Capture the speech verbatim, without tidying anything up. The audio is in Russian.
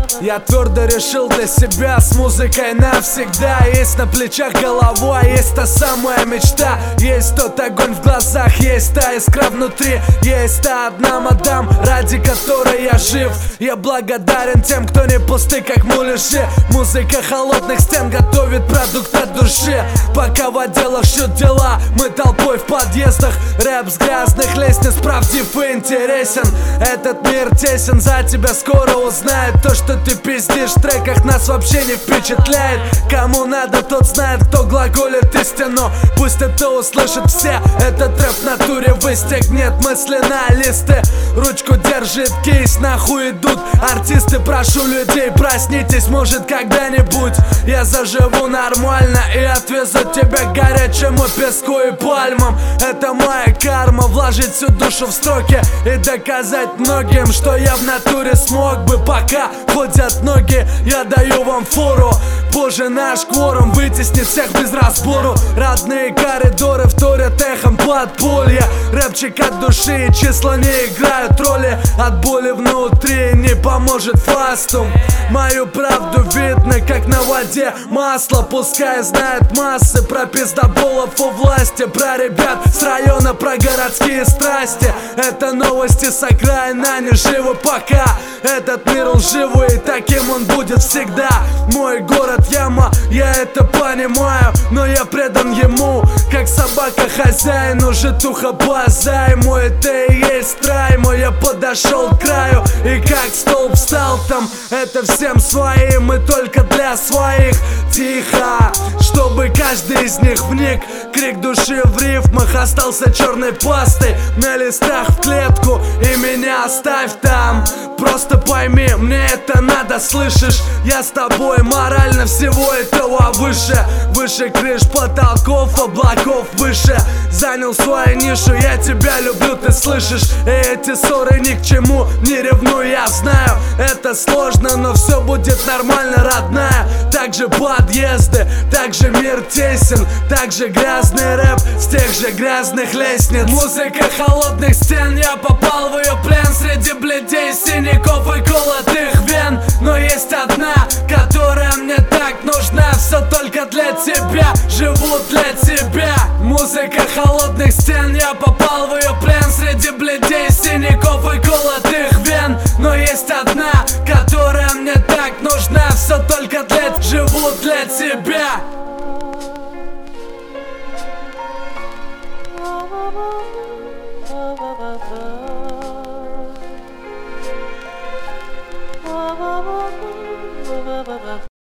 Я твердо решил для себя с музыкой навсегда. Есть на плечах голова, есть та самая мечта. Есть тот огонь в глазах, есть та искра внутри. Есть та одна мадам, ради которой я жив. Я благодарен тем, кто не пусты, как муляжи. Музыка холодных стен готовит продукт от души. Пока в отделах шьют дела, мы толпой в подъездах. Рэп с грязных лестниц правдив и интересен. Этот мир тесен, за тебя скоро узнает. То, что ты пиздишь в треках, нас вообще не впечатляет. Кому надо, тот знает, кто глаголит истину. Пусть это услышат все, этот рэп в натуре выстегнет мысли на листы. Ручку держит кейс, нахуй идут артисты. Прошу людей, проснитесь, может когда-нибудь я заживу нормально и отвезу тебя к горячему песку и пальмам. Это моя карма, вложить всю душу в строки и доказать многим, что я в натуре смог бы. Пока ходят ноги, я даю вам фору. Позже наш кворум вытеснит всех без разбору. Родные коридоры вторят эхом подполья. Рэпчик от души, числа не играют роли. От боли внутри не поможет фастум. Мою правду видно, как на воде масло. Пускай знают массы про пиздоболов у власти, про ребят с района, про городские страсти. Это новости с окраин, они живы пока. Этот мир лживый, таким он будет всегда. Мой город яма, я это понимаю, но я предан ему, как собака хозяину. Житуха по займу, это и есть рай мой. Я подошел к краю и как столб встал там. Это всем своим и только для своих. Тихо, чтобы каждый из них вник. Крик души в рифмах остался черной пастой на листах в клетку, и меня оставь там. Просто пойми, мне это надо, слышишь? Я с тобой морально всего этого выше. Выше крыш, потолков, облаков выше. Занял свою нишу, я тебя люблю, ты слышишь? И эти ссоры ни к чему, не ревную, я знаю. Это сложно, но все будет нормально, родная. Также подъезды, также мир тесен, также грязный рэп с тех же грязных лестниц. Музыка холодных стен, я попал в ее плен. Среди бледей, синяков и колотых вен. Но есть одна, которая мне так нужна. Все только для тебя, живу для тебя. Музыка холодных стен, я попал в ее плен. Среди бледей, синяков и колотых вен. Но есть одна, которая мне так нужна. Все только для тебя, живу для тебя.